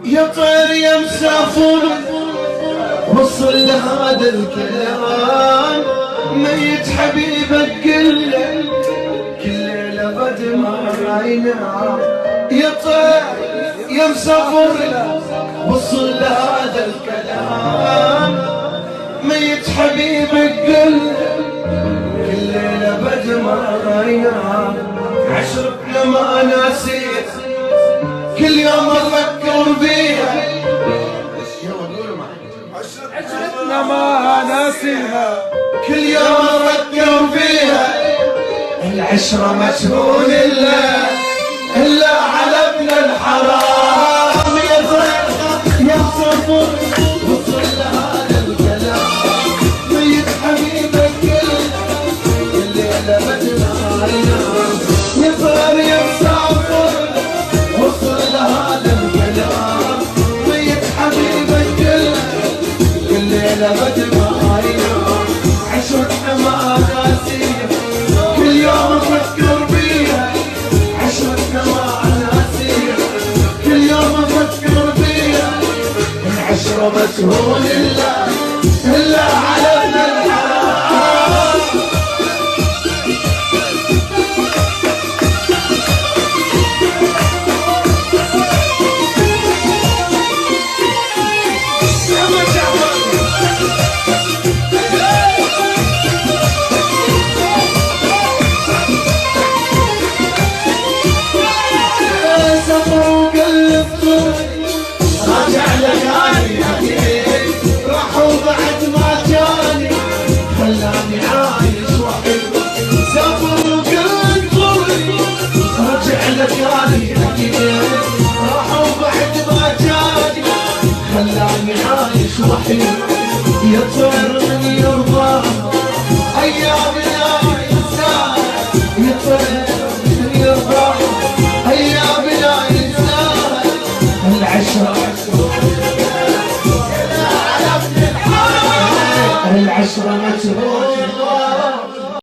يا طير يا مسافر وصل لهذا الكلام، ميت حبيبك كل ليلة بد ما ينام. يا طير يا مسافر وصل لهذا الكلام، ميت حبيبك كل ليلة بد ما ينام. عشرتنا ما ناسيت كل يوم افكر بيها، عشرتنا ما ناسيها كل يوم افكر بيها. العشرة مشهور الا على ابن الحرام. يا طير يا مسافر وصل لهذا الكلام، ميت حبيبك كل ليلة بدنا ينام. يا طير يا مسافر وصل لهذا الكلام، ميت حبيبك كل ليلة بدنا ينام. عشرتنا ما ناسيها كل يوم افكر بيها، عشرتنا ما ناسيها كل يوم افكر بيها. العشرة مشهور الا على ابن الحرام. خلاني عايش وحيد. يا طير من يرضى ايامنا ينساها، يا طير من يرضى ايامنا ينساها. العشرة العشرة